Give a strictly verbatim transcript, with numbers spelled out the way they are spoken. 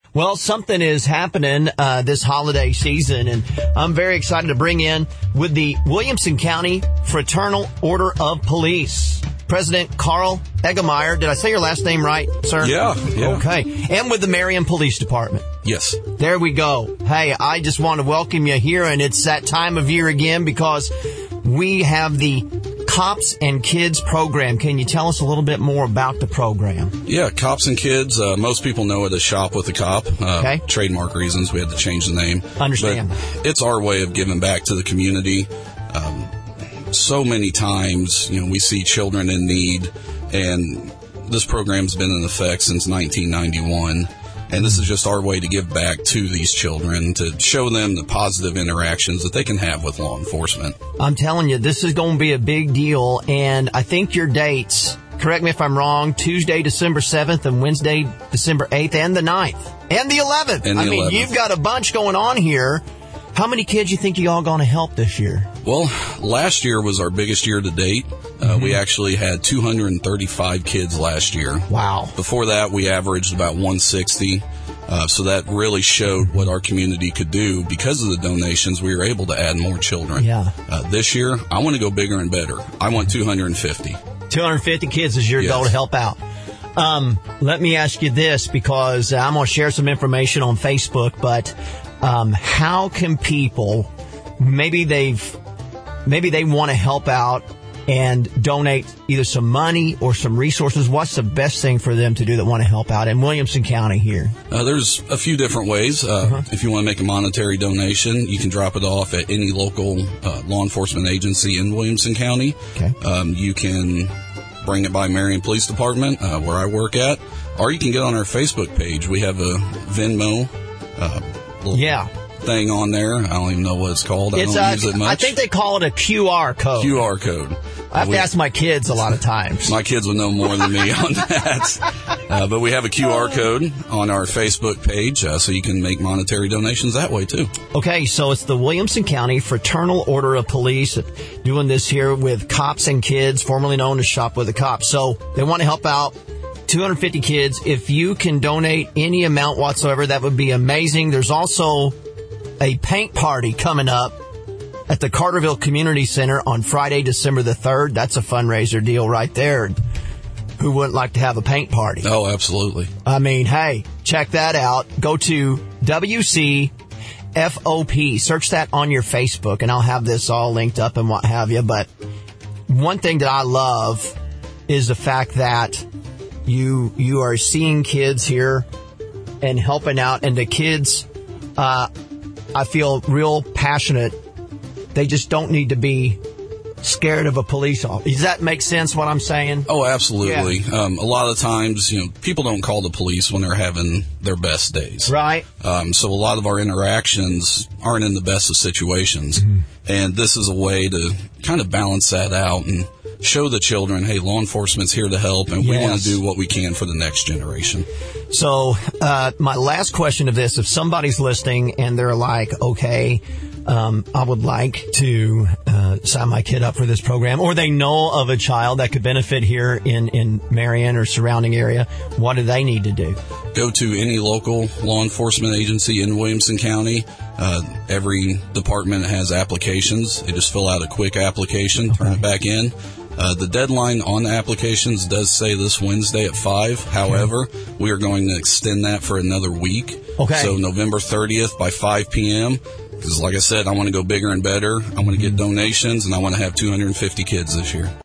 Well, something is happening uh, this holiday season, and I'm very excited to bring in with the Williamson County Fraternal Order of Police, President Carl Eggemeyer. Did I say your last name right, sir? Yeah, yeah. Okay. And with the Marion Police Department. Yes. There we go. Hey, I just want to welcome you here, and it's that time of year again because we have the Cops and Kids program. Can you tell us a little bit more about the program? Yeah, Cops and Kids. Uh, most people know it as Shop with a Cop. Uh, okay. Trademark reasons, we had to change the name. Understand. But it's our way of giving back to the community. Um, so many times, you know, we see children in need, and this program's been in effect since nineteen ninety-one. And this is just our way to give back to these children, to show them the positive interactions that they can have with law enforcement. I'm telling you, this is going to be a big deal. And I think your dates, correct me if I'm wrong, Tuesday, December seventh and Wednesday, December eighth and the ninth and the eleventh. And the I mean, eleventh. You've got a bunch going on here. How many kids you think you all going to help this year? Well, last year was our biggest year to date. Uh, mm-hmm. We actually had two hundred thirty-five kids last year. Wow. Before that, we averaged about one hundred sixty. Uh, so that really showed what our community could do. Because of the donations, we were able to add more children. Yeah. Uh, this year, I want to go bigger and better. I want two hundred fifty. two hundred fifty kids is your yes. goal to help out. Um, let me ask you this, because I'm going to share some information on Facebook, but um, how can people, maybe they've, maybe they want to help out and donate either some money or some resources. What's the best thing for them to do that want to help out in Williamson County here? Uh, there's a few different ways. Uh, uh-huh. If you want to make a monetary donation, you can drop it off at any local uh, law enforcement agency in Williamson County. Okay. Um, you can bring it by Marion Police Department, uh, where I work at, or you can get on our Facebook page. We have a Venmo uh, little yeah. thing on there. I don't even know what it's called. I it's don't a, use it much. I think they call it a Q R code. Q R code. I have we, to ask my kids a lot of times. My kids would know more than me on that. Uh, but we have a Q R code on our Facebook page, uh, so you can make monetary donations that way, too. Okay, so it's the Williamson County Fraternal Order of Police doing this here with Cops and Kids, formerly known as Shop with a Cop. So they want to help out two hundred fifty kids. If you can donate any amount whatsoever, that would be amazing. There's also a paint party coming up at the Carterville Community Center on Friday, December the third. That's a fundraiser deal right there. Who wouldn't like to have a paint party? Oh, absolutely. I mean, hey, check that out. Go to W C F O P. Search that on your Facebook, and I'll have this all linked up and what have you. But one thing that I love is the fact that you you are seeing kids here and helping out, and the kids, uh, I feel real passionate. They just don't need to be scared of a police officer. Does that make sense, what I'm saying? Oh, absolutely. Yeah. Um, a lot of times, you know, people don't call the police when they're having their best days. Right. Um, so a lot of our interactions aren't in the best of situations. Mm-hmm. And this is a way to kind of balance that out and show the children, hey, law enforcement's here to help, and yes. we want to do what we can for the next generation. So uh, my last question of this, if somebody's listening and they're like, okay, um, I would like to uh, sign my kid up for this program, or they know of a child that could benefit here in, in Marion or surrounding area, what do they need to do? Go to any local law enforcement agency in Williamson County. Uh, every department has applications. They just fill out a quick application, turn okay. it back in. Uh, the deadline on the applications does say this Wednesday at five. However, okay. we are going to extend that for another week. Okay. So November thirtieth by five p.m. Because like I said, I want to go bigger and better. I want to get donations, and I want to have two hundred fifty kids this year.